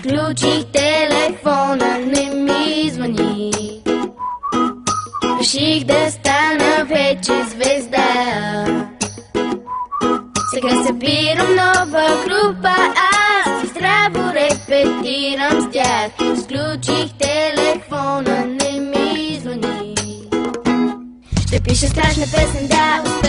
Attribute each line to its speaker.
Speaker 1: Изключих телефона, не ми звъни. Реших да стана вече звезда. Сега събирам нова група, аз и здраво репетирам с тях. Изключих телефона, не ми звъни. Ще пиша страшна песен, да.